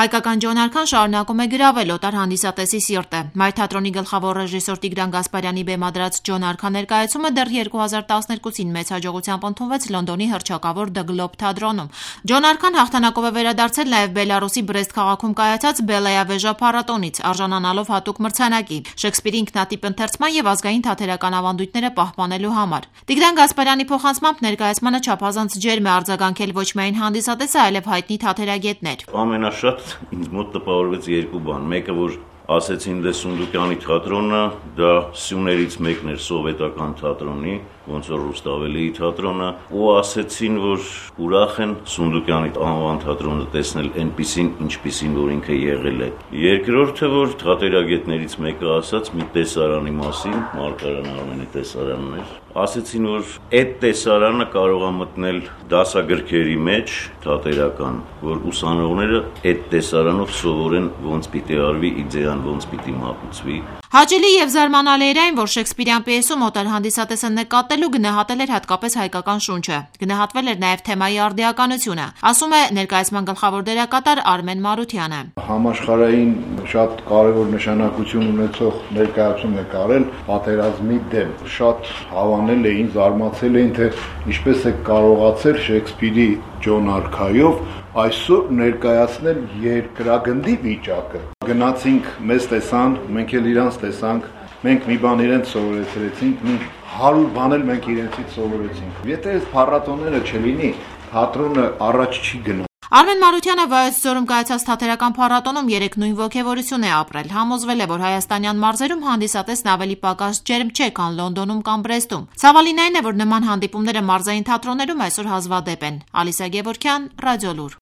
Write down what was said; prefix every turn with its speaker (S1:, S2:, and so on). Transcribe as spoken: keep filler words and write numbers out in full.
S1: Հայկական Ջոն Արքան շարունակում է գրավել օտար հանդիսատեսի սիրտը։ Մայր թատրոնի գլխավոր ռեժիսոր Տիգրան Գասպարյանի բեմադրած Ջոն Արքան ներկայացումը դեռ երկու հազար տասներկուսին մեծ հաջողությամբ ընդունվեց Լոնդոնի հռչակավոր The Globe թատրոնում։ Ջոն Արքան հաղթանակով է վերադարձել նաև Բելարուսի Բրեստ քաղաքում կայացած Բելայավեժա փառատոնից, արժանանալով հատուկ մրցանակի Շեքսպիրի ինքնատիպ ընթերցման եւ ազգային թատերական ավանդույթները պահպանելու համար։ Տիգրան Գասպարյանի փոխանցմամբ ներկայացմանը չափազանց ջերմ է արձագանքել ոչ միայն հանդիսատեսը, այլև հայտնի թատերագետներ։
S2: Ամենաշատ ինձ մոտ տպավորվեց երկու բան, մեկը որ ասեցին դե Սունդուկյանի թատրոնը դա սյուներից մեկն էր սովետական թատրոնի, ոնց որ Ռուստավելիի թատրոնը, ու ասեցին, որ ուրախ են Սունդուկյանի անվան թատրոնը տեսնել այնպիսին, ինչպիսին որ ինքը եղել է։ Երկրորդը, որ թատերագետներից մեկը ասաց մի տեսարանի մասին, Մարգարան Արմենի տեսարանն էր, ասեցին, որ այդ տեսարանը կարող է մտնել դասագրքերի մեջ թատերական, որ ուսանողները այդ տեսարանով սովորեն ոնց պիտի արվի, իդեան ոնց պիտի մատուցվի։
S1: Հաճելի եւ զարմանալի էր այն, որ Շեքսպիրյան պիեսում օտար հանդիսատեսը նկատել ու գնահատել էր հատկապես հայկական շունչը։ Գնահատվել էր նաև թեմայի արդիականությունը, ասում է ներկայացման գլխավոր դերակատար Արմեն Մարությանը։
S3: Համաշխարհային շատ կարևոր նշանակություն ունեցող ներկայացում է կարել պատերազմի դեմ։ Շատ հավանել էին, զարմացել էին, թե ինչպես է կարողացել Շեքսպիրի Ջոն Արքայով այսօր ներկայացնել երկրագնդի վիճակը։ Գնացինք, մեզ տեսան, մենք էլ իրանց տեսանք, մենք մի բան իրենց սովորեցրեցինք, մի հարյուր բան էլ մենք իրենցից սովորեցինք։ Եթե այս փառատոները չլինի, թատրոնը առաջ չի գնա։
S1: Արմեն Մարությանը Վայոց ձորում կայացած թատերական փառատոնում երեք նույն ոգևորություն է ապրել, համոզվել է, որ հայաստանյան մարզերում հանդիսատեսն ավելի պակաս ջերմ չէ, քան Լոնդոնում կամ Բրեստում։ Ցավալին այն է, որ նման հանդիպումները մարզային թատրոններում այսօր հազվադեպ են։ Ալիսա Գևորգյան, Ռադիոլուր։